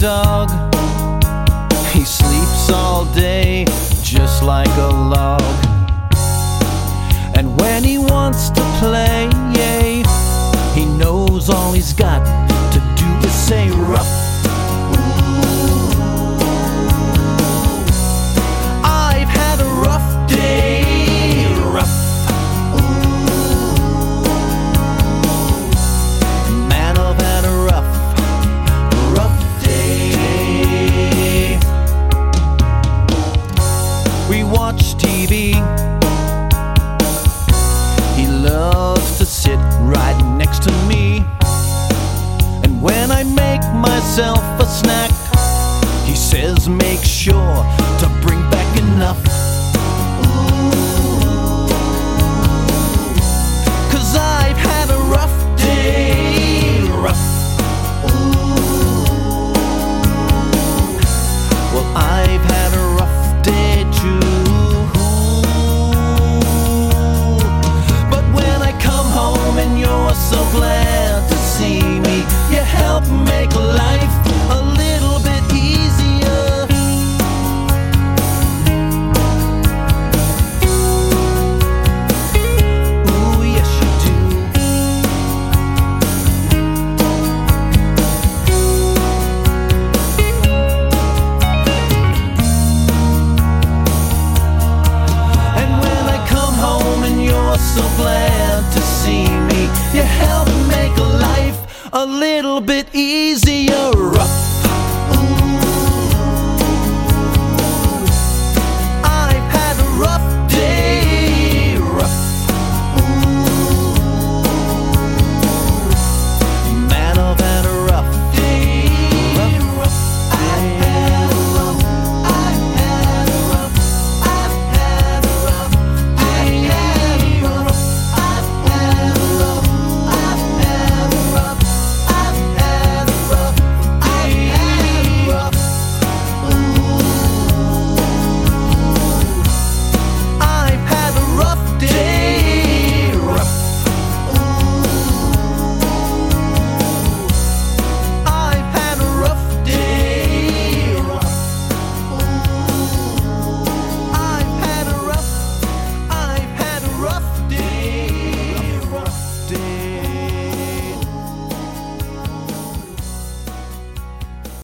dog. He sleeps all day just like a log. And when he wants to play, he knows all he's got to do is say rough. I've had a rough day, rough. Man, I've had a rough day. We watch TV. He loves to sit right next to me. And when I make myself a snack, he says make sure to bring back enough. 'Cause I've had a rough day, rough. Well, I've had a rough day too. But when I come home and you're so glad to see me, you help make life a little bit easier. Ooh, yes you do. And when I come home and you're so glad to see me, you help make life a little bit easier. Rough.